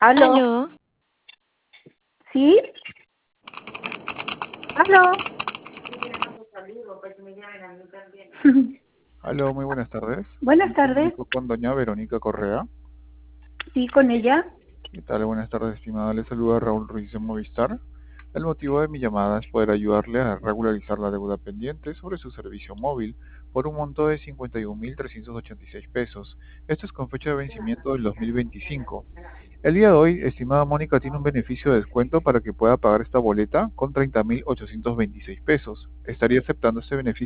¿Aló? Aló, ¿Sí? ¿Aló? Aló, muy buenas tardes. Buenas Me tardes. comunico con doña Verónica Correa. Sí, con ella. ¿Qué tal? Buenas tardes, estimada. Le saluda Raúl Ruiz de Movistar. El motivo de mi llamada es poder ayudarle a regularizar la deuda pendiente sobre su servicio móvil por un monto de 51.386 pesos. Esto es con fecha de vencimiento del 2025. El día de hoy, estimada Mónica, tiene un beneficio de descuento para que pueda pagar esta boleta con 30.826 pesos. ¿Estaría aceptando este beneficio?